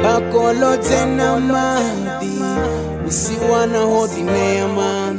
Bakolo tena madi usiwana hodi neman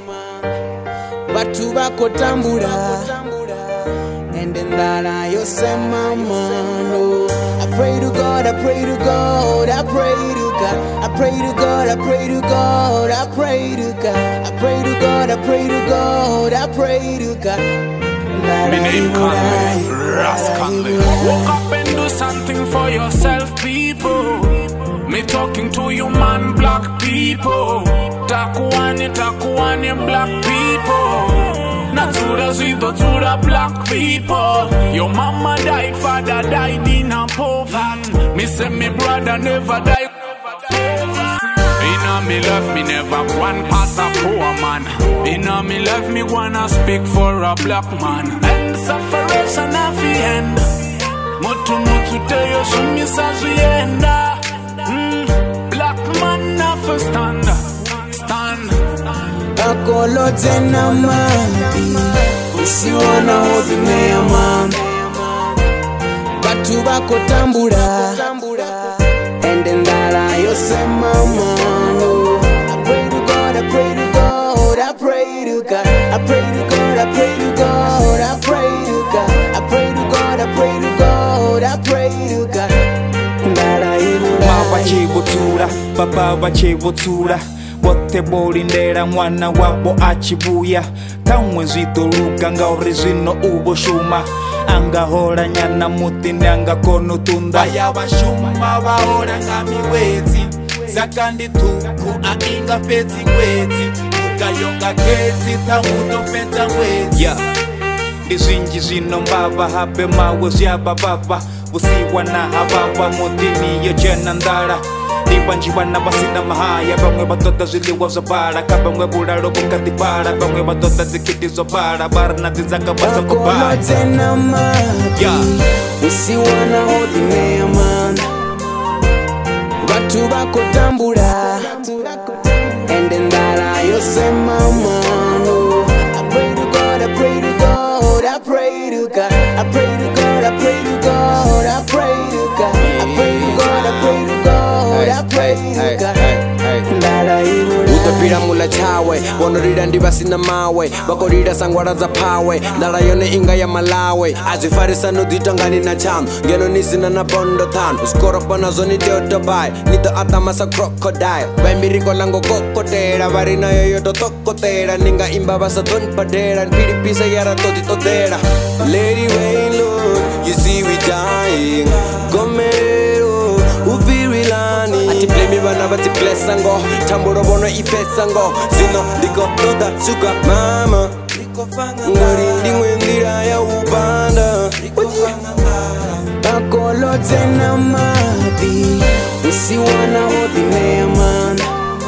batu bako tambura and then that I yosema mano. I pray to God, I pray to God, I pray to God, I pray to God, I pray to God, I pray to God, I pray to God, I pray to God, I pray to God. My name Conley, Ras Conley. Woke up and do something for yourself, people. Me talking to you, man, black people. Takuani, black people. Not to the zito, to the black people. Your mama died, father died in a poverty. Me say me brother never died. Inna me love me never one pass a poor man. Inna me love me wanna speak for a black man. And separation at the end. Mutu tell you show me sazienda. Black man never stand. Bakolo tena madi usiwana hodi neman batu bako tambura and then that I yosema mano. I pray to God, I pray to God, I pray to God, I pray to God, I pray to God, I pray to God, I pray to God, I pray to God, I pray to God. Mama chibutura, baba bachibutura. Bote bolindera mwana wabo achibuya. Kamwe zitoluka nga orizino ubo shuma. Anga hora nyana mutini anga kono tunda. Baya bashuma bahora nga miwezi. Zakandi tuku ainga fezi wezi. Ukayonga kezi tamudo penta wezi. Yeah. Izinji zino mbaba habe mawe zyaba baba. Usiwa na hababa mutini yo jenandara. Dibanjiwa na basina mahaya. Bangwe batota ziliwa zabara. Kabangwe bularo bukatibara. Bangwe batota zikiti zobara. Barna dizaka basa kubara. Bakolo tena madi usiwana hodi neman batu bako tambura and then that I yosema mano. I pray to God, I pray to God, I pray to God, I pray to God, I pray to God, I pray to God, I pray to God, I pray to God, I pray to God. Utapira mula chawe wonorira ndibasina mawe bakorira sangwara za pawe ndala yone inga ya malawe azifarisa nuditangani na cham ngeno nisina na bondo tan uskoro pana zoni deoto bai nito atamasa crocodile bai miriko lango kokotera varina yoyoto tokotera ninga imba basa ton padera piri pisa yara toti totera. Lady Wayne Lord, you see we dying gomero uvirilani ati blame bana bati blessango tamburo bono ifesango zino diko toda suga mama ngori ndimwe ndira ya ubanda. Bakolo tena madi usiwana hodi neman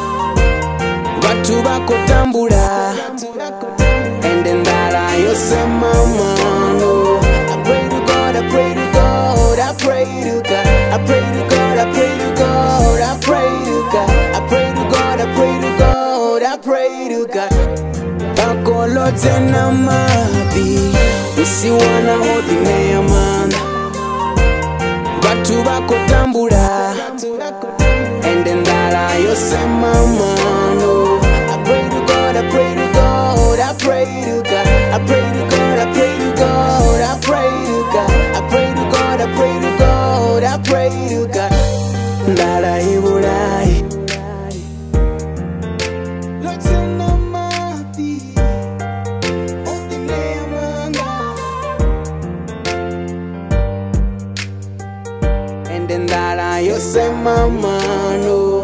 batu bako tambura and then that I yosema mano. I pray to God, I pray to God, I pray to God, I pray to God, I pray to God, I pray to God, I pray to God, I pray to God, I pray to God. Bakolo tena madi usiwana hodi neman batu bako tambura and then that I yosema mano. I pray to God, I pray to God, I pray to God, I pray to God, I pray to God, I pray to God, I pray to God, I pray to God, I pray to God. Ndara iburai Lotena mati Otile amanda and then that I yosema mano.